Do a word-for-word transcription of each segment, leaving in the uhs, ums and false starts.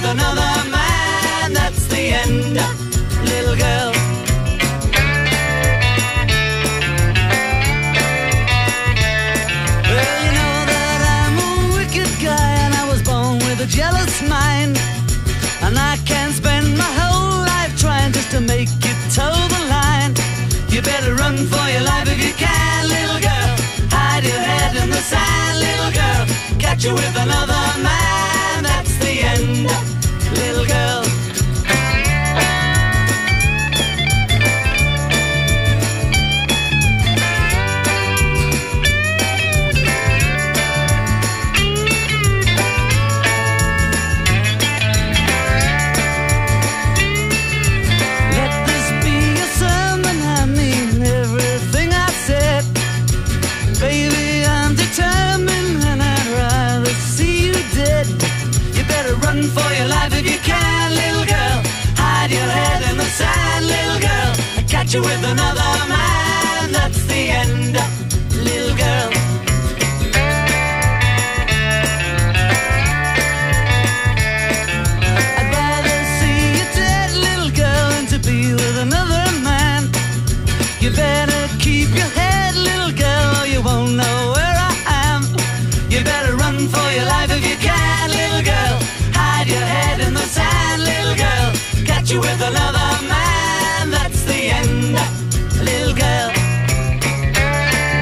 another man, that's the end, little girl. Well, you know that I'm a wicked guy, and I was born with a jealous mind, and I can't spend my whole life trying just to make you toe the line. You better run for your life if you can, little girl. Hide your head in the sand, little girl. Catch you with another man, that's the end, little girl. Let this be a sermon, I mean everything I said. Baby, I'm determined and I'd rather see you dead. You better run for your life if you can, little girl. Hide your head in the sand, little girl. I catch you with another man, that's the end, little girl. I'd rather see you dead, little girl, than to be with another man. You better keep your head, little girl, or you won't know where I am. You better run for your life if you can, little girl. Hide your head in the sand, little girl. Catch you with another man, that's the end, little girl.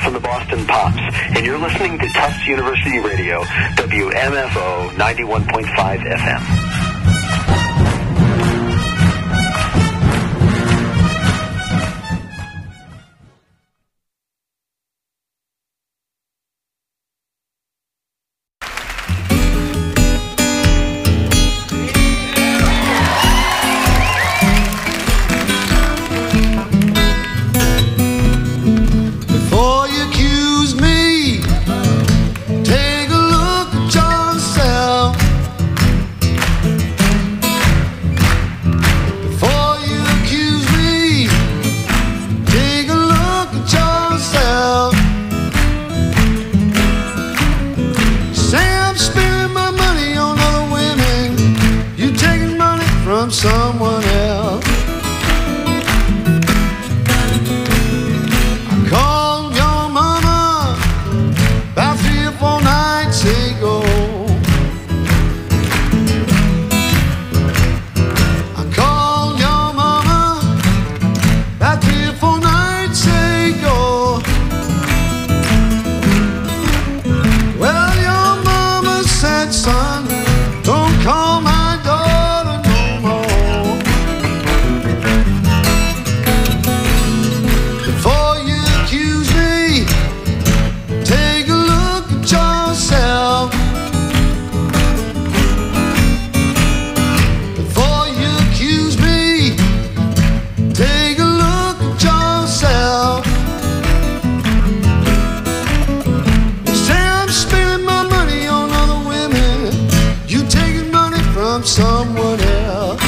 from the Boston Pops, and you're listening to Tufts University Radio, W M F O ninety-one point five F M. Someone else. I called your mama about three or four nights ago. I called your mama about three or four nights ago. Well, your mama said, son, don't call my someone else.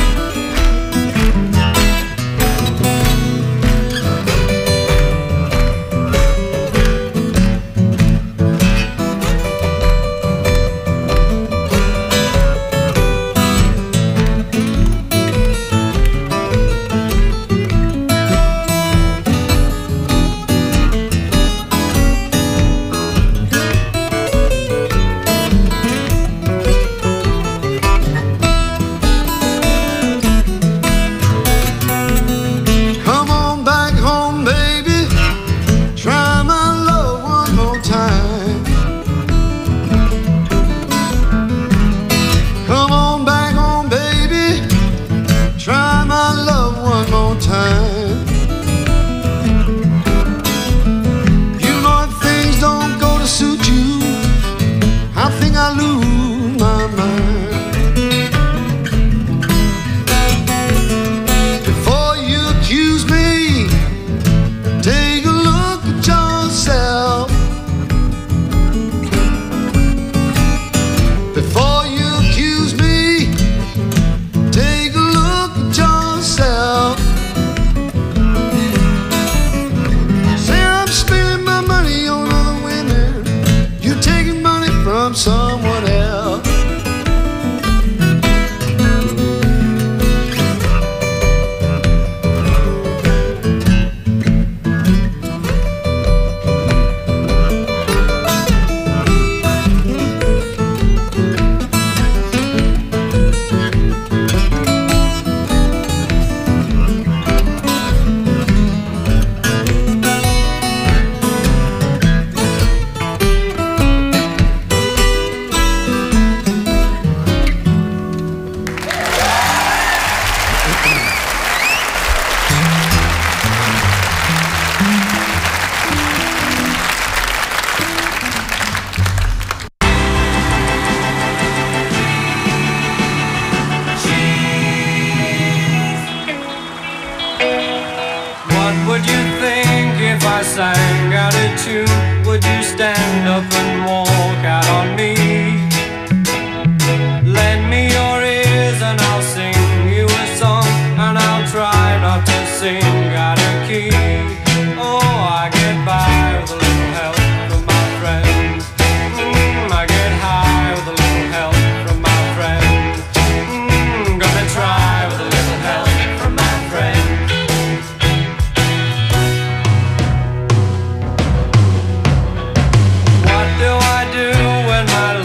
Someone else. Sang out a tune, would you stand up and walk out on me? Lend me your ears and I'll sing you a song, and I'll try not to sing out of key. Oh, I get by with a little help from my friends. Mm, I get high with a little help from my friends. Mm, gonna try with a little help from my friends. What do I do when my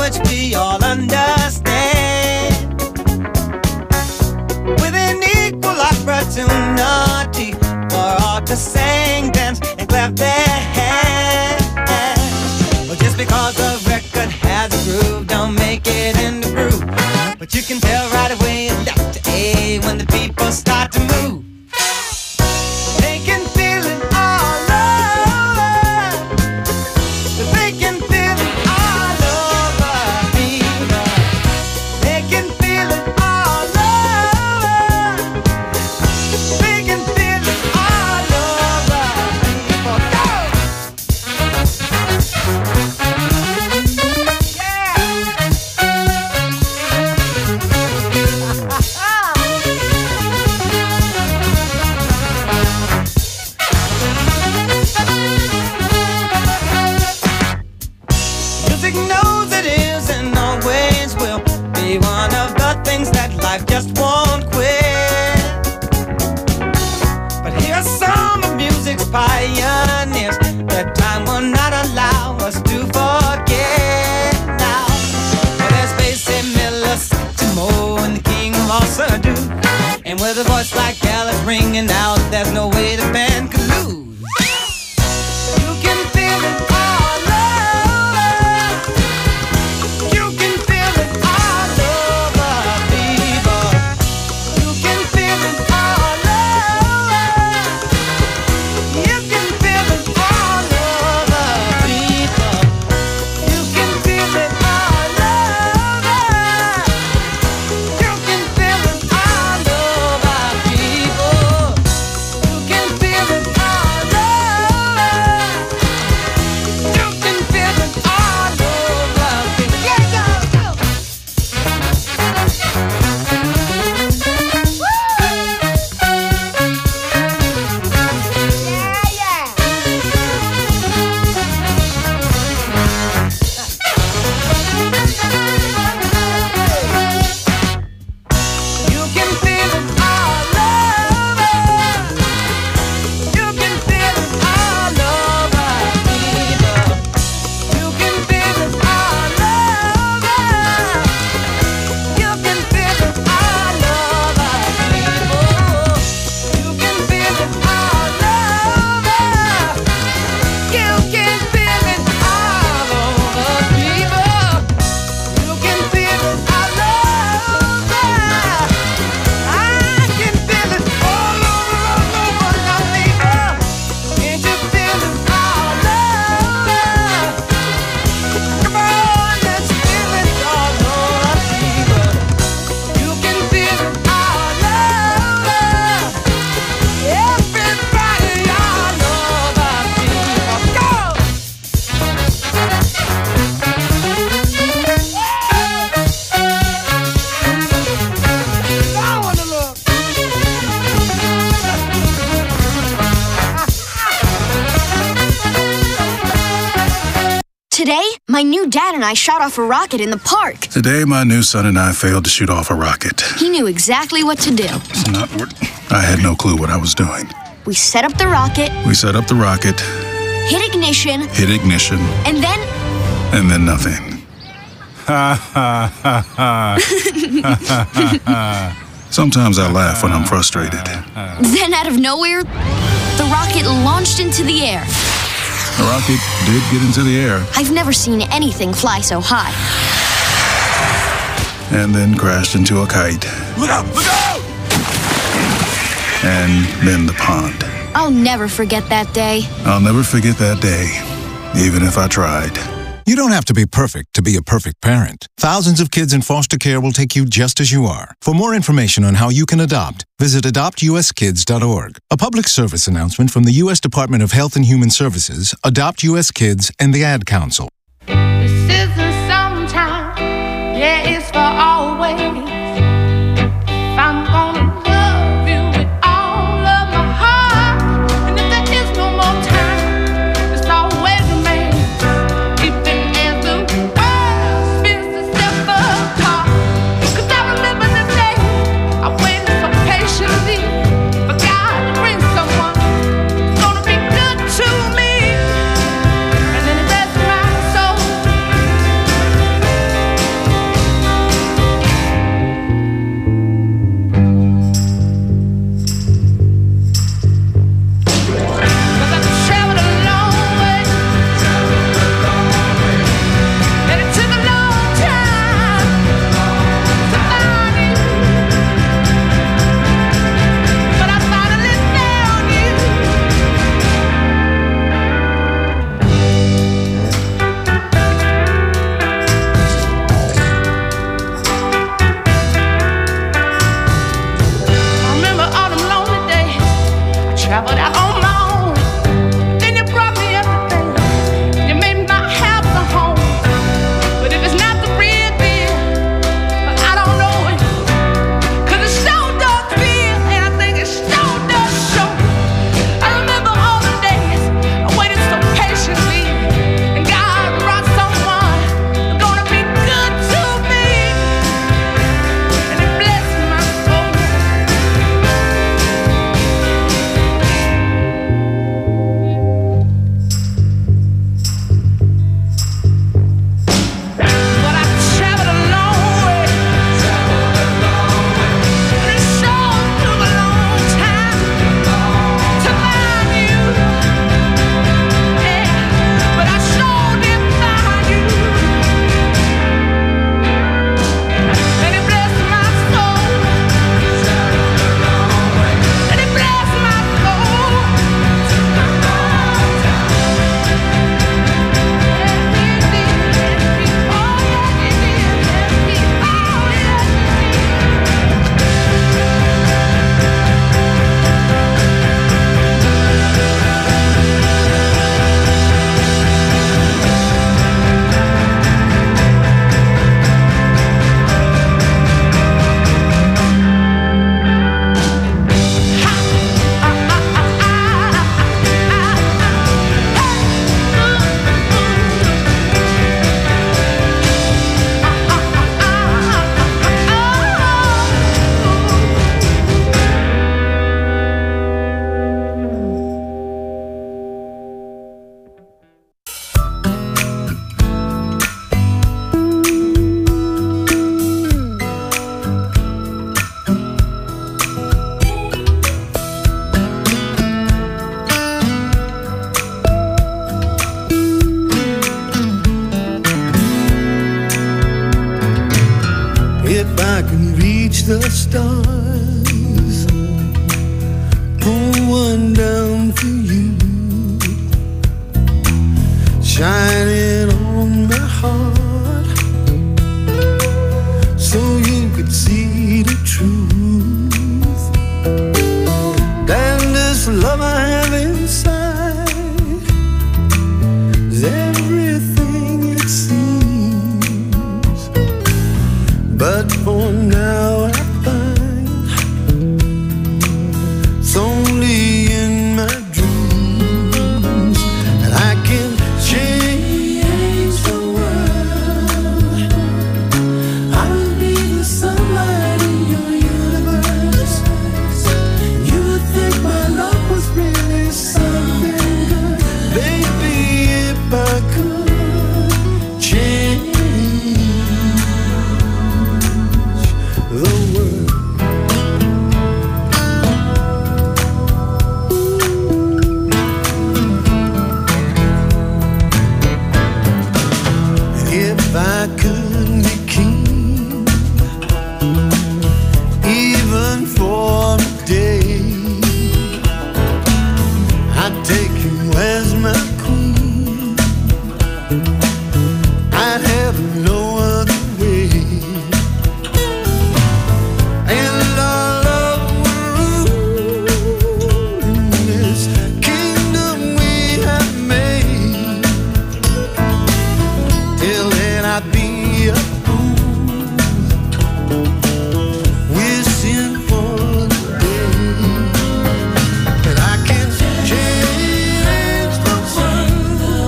which we all understand. With an equal opportunity for all to sing, dance, and clap their hands. Well, just because a record has a groove, don't make it in the groove. But you can tell right away left to A when the people start to move. They can feel it all over. They can feel it all over people. They can feel it all over. They can feel it all over people. Go! Music knows it is and always will be one of the things that life just won't quit. But here's some of music's pioneers that time will not allow us to forget now. Well, there's Basie Miller, Satchmo, and the king of all Surdo. And with a voice like Alice ringing out, there's no way the band could lose. You can feel it all over. You can feel it all over, people. You can feel it all over. You can feel it all over, people. You can feel it all over. You can feel it all over, people. You can feel it all over. You can feel it all over, people. Yeah, yeah, go. Yeah, yeah. You can feel it all over. You can feel it all over, people. You can feel it all over. You can feel it all over, people. You can feel it all over. You can feel it all over, people. You can feel it all over. I can feel it all over, all over now, people. Can't you feel it all over? Come on, let's feel it all over, people. You can feel it all over. Everybody all over, people. Go! I wanna look. Today, my new dad and I shot off a rocket in the park. Today, my new son and I failed to shoot off a rocket. He knew exactly what to do. It's not what I had no clue what I was doing. We set up the rocket, We set up the rocket, hit ignition, hit ignition, and then and then nothing. Ha ha ha ha. Sometimes I laugh when I'm frustrated. then out of nowhere, the rocket launched into the air. The rocket did get into the air I've never seen anything fly so high. and then crashed into a kite Look out! Look out! and then the pond. I'll never forget that day. I'll never forget that day, even if I tried. You don't have to be perfect to be a perfect parent. Thousands of kids in foster care will take you just as you are. For more information on how you can adopt, visit adopt u s kids dot org. A public service announcement from the U S Department of Health and Human Services, Adopt U S Kids, and the Ad Council. This isn't sometime, yeah, it's for always. If I'm gonna love you with all of my heart, and if there is no more time, it's always remains. Even as the world spins itself apart. 'Cause I remember the day I waited so patiently for God to bring someone who's gonna be good to me. And then it blessed my soul. stars, pull one down for you, shining on my heart, so you could see the truth. And this love I have inside is everything it seems, but for now I find it's only in my dreams that I can change the world. I will be the sunlight in your universe. You would think my love was really something good, baby, if I could change the world. If I could be king, even for a day, I'd take you as my queen. I'd have no other way, and our love would rule in this kingdom we have made. Till then I'd be a fool, wishing for the day that I can change the world.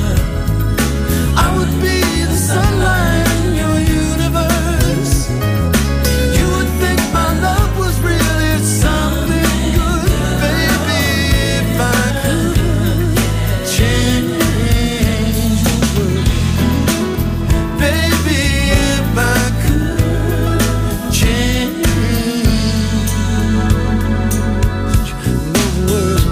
I would be the sunlight in your universe. You would think my love was really something good, baby, if I could change the world. Baby, if I could change the world.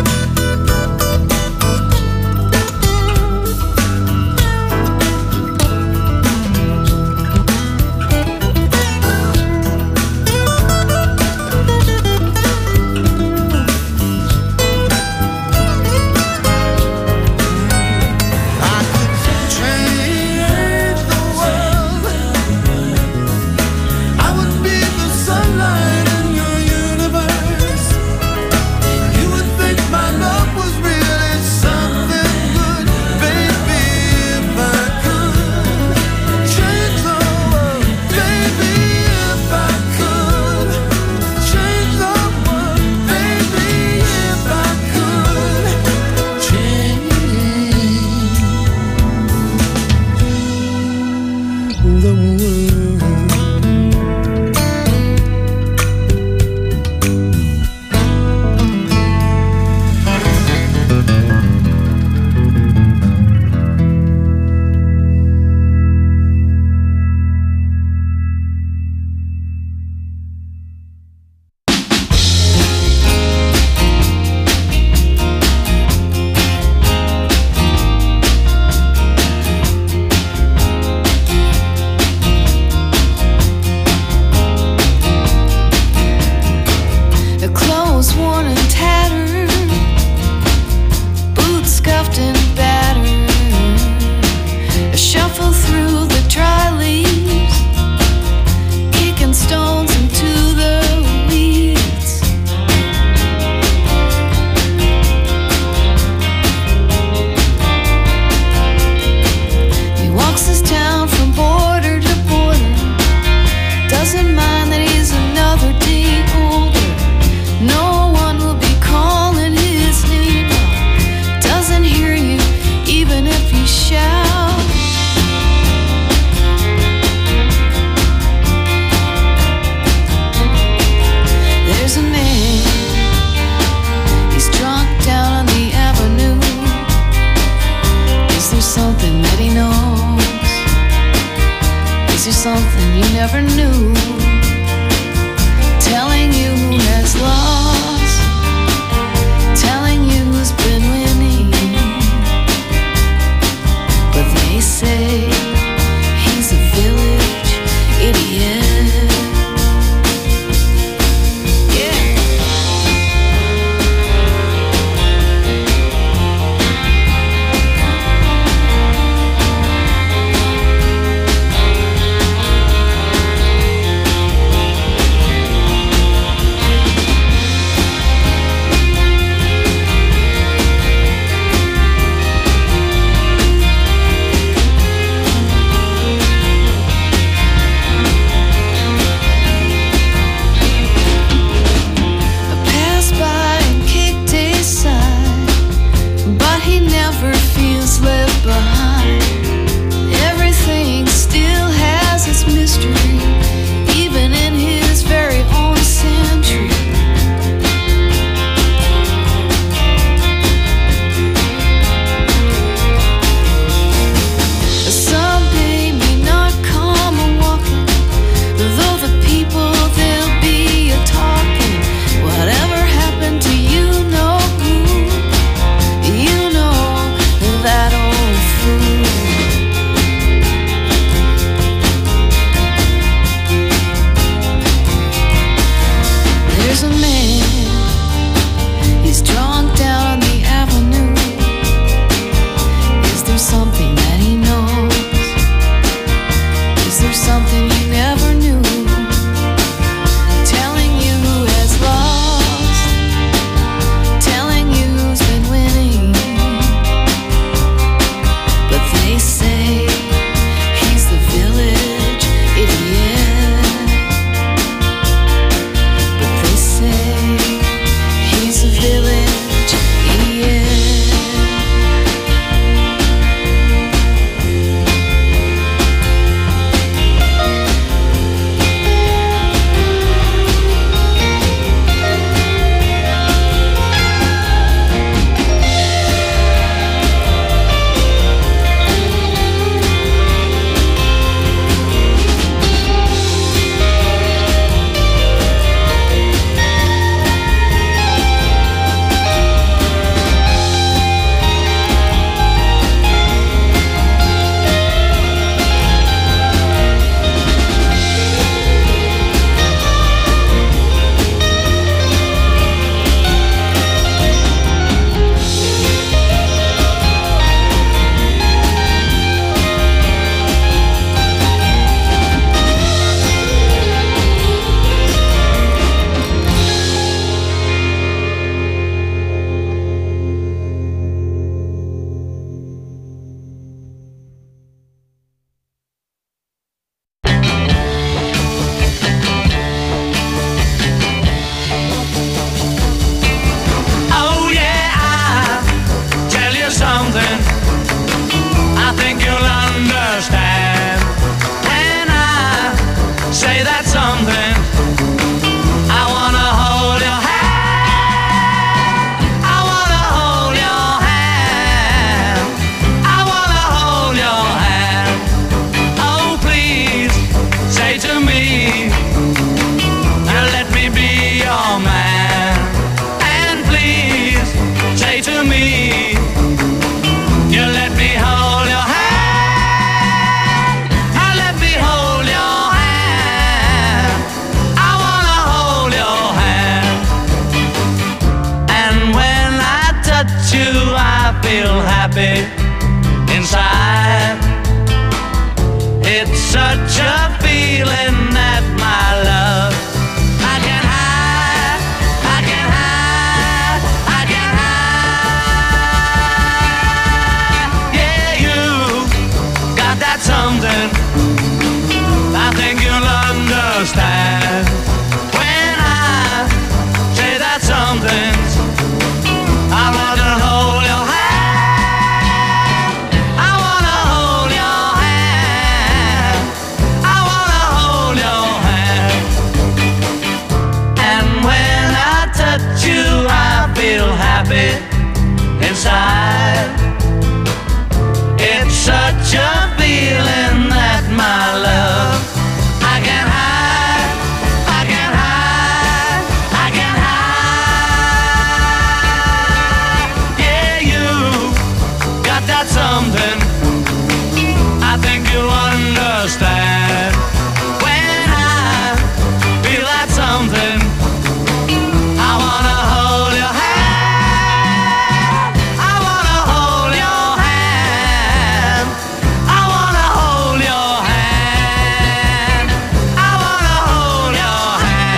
I could change the world. I would be the sunlight in your universe. You would think my love was really something good, baby, if I could change the world. Baby, if I could change the world. Baby, if I could change the world. The clothes worn and tattered, boots scuffed and battered. I shuffle through the dry leaves, kicking stones into the weeds. He walks this town from border to border, doesn't mind that he's another day older. No one will be calling his name out, doesn't hear you even if you shout. There's a man, he's drunk down on the avenue. Is there something that he knows? Is there something you never knew? Telling you who has lost, telling you who's been winning. But they say he's a village idiot. never feels left behind. Everything still has its mystery, even in his very own century. Someday may not come a walking, though the people they'll be a talking. Whatever happened to you know who? You know that old fool. There's a man, he's drunk down on the avenue. Is there something that he knows? Is there something he never knew? Telling you who has lost, telling you who's been winning. But they say he's the village idiot. But they say he's the village idiot. Oh yeah, I'll tell you something I think you'll understand. When I say that something, I wanna hold your hand. I wanna hold your hand. I wanna hold your hand. Oh please, say to me, now let me be your man. And please, say to me, you let me hold your hand. I let me hold your hand. I wanna hold your hand. And when I touch you, I feel happy inside. It's such a feeling that my love I can hide, I can hide, I can hide. Yeah, you got that something I think you'll understand. When I say that something, I wanna hold your hand. I wanna hold your hand. I wanna hold your hand. And when I touch you, I feel happy inside. It's such a feeling that my love I can hide, I can hide, I can hide. Yeah, you got that something I think you'll understand. When I feel that something, I wanna hold your hand. I wanna hold your hand. I wanna hold your hand. I wanna hold your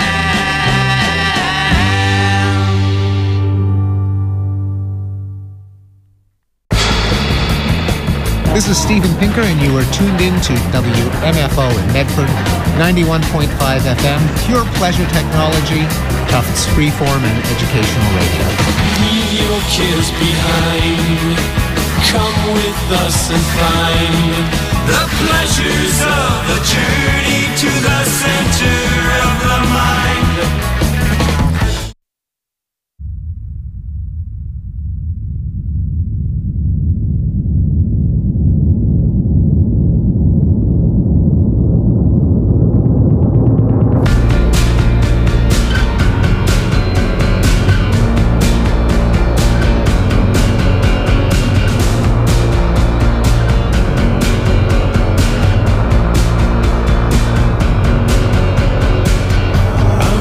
hand. This is Steven Pinker, and you are tuned in to W M F O in Medford, ninety-one point five F M, pure pleasure technology, Tufts freeform and educational radio. Leave your kids behind. thus inclined. The pleasures of the journey to the center of the mind. I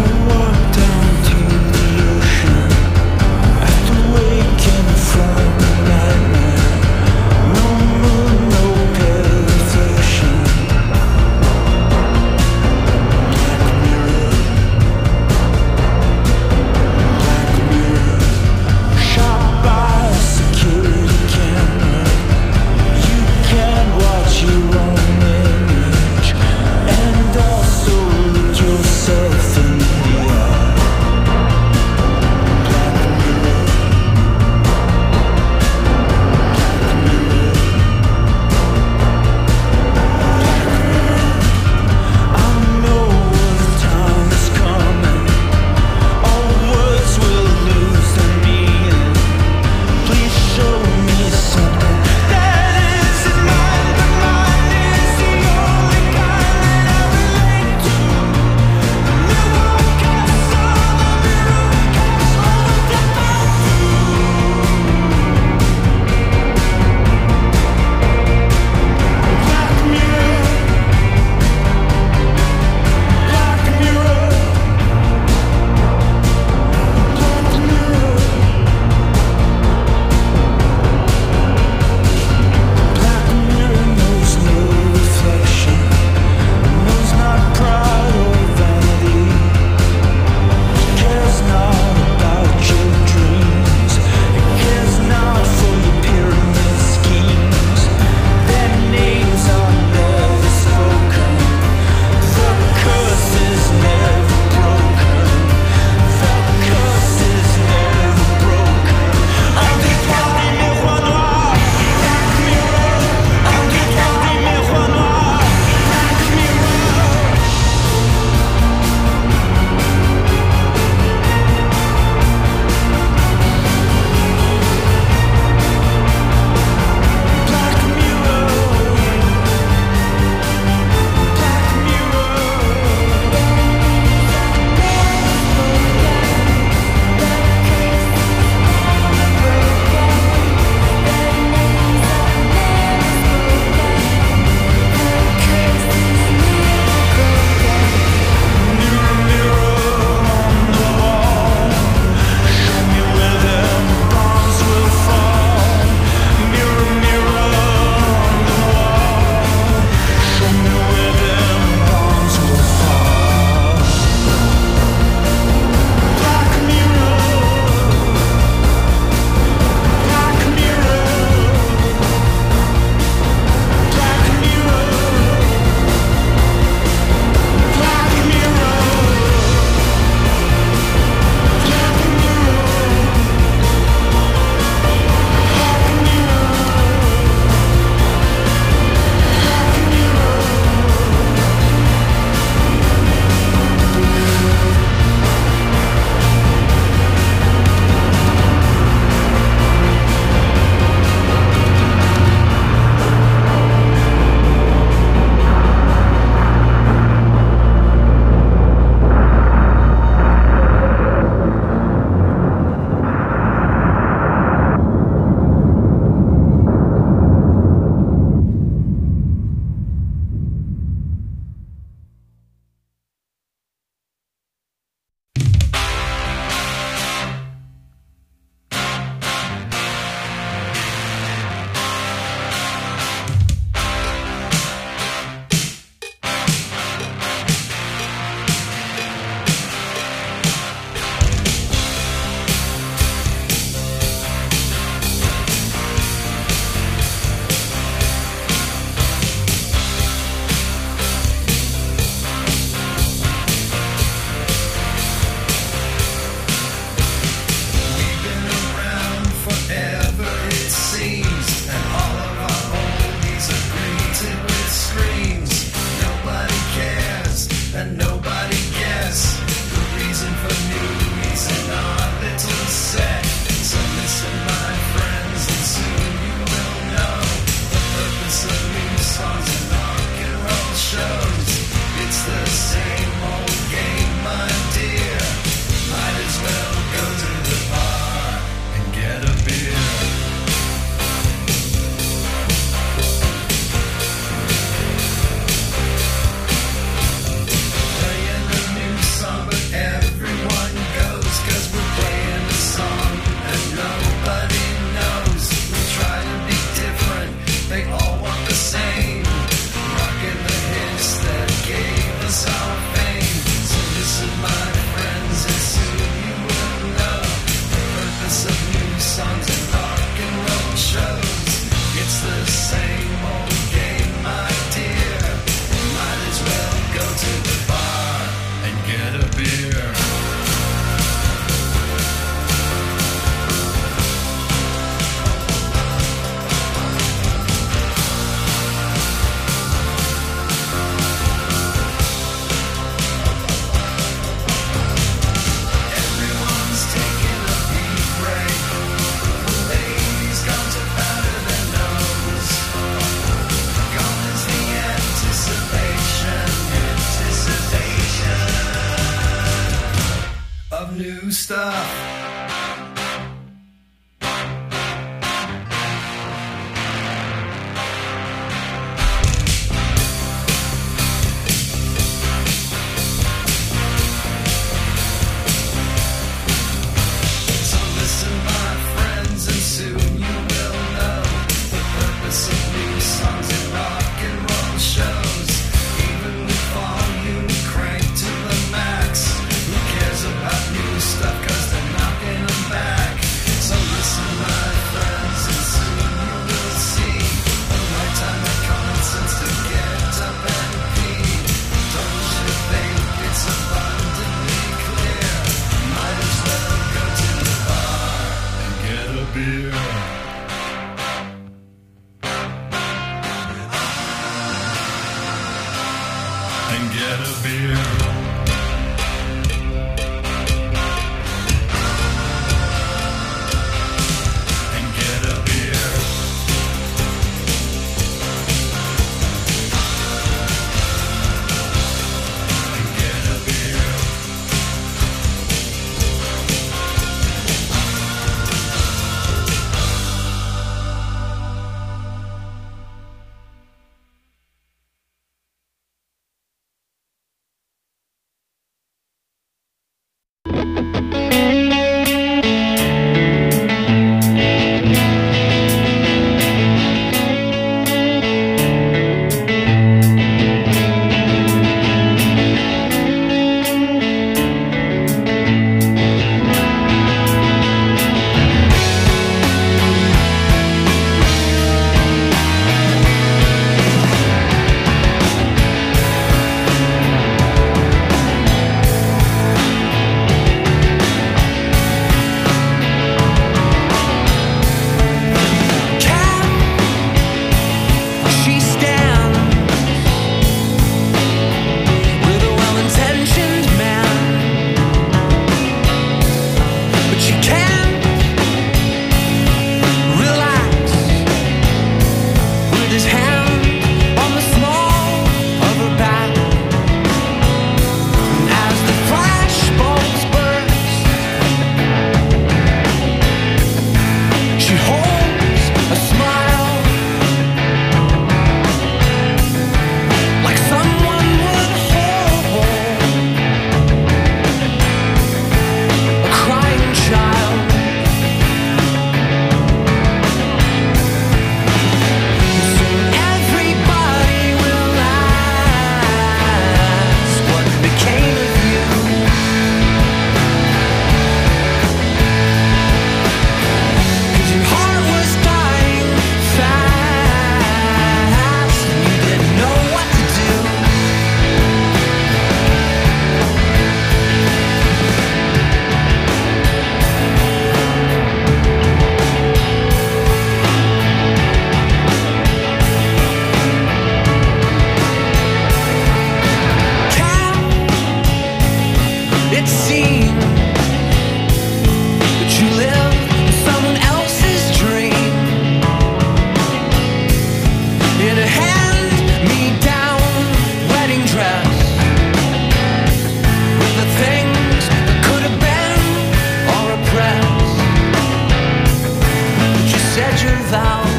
said your vows.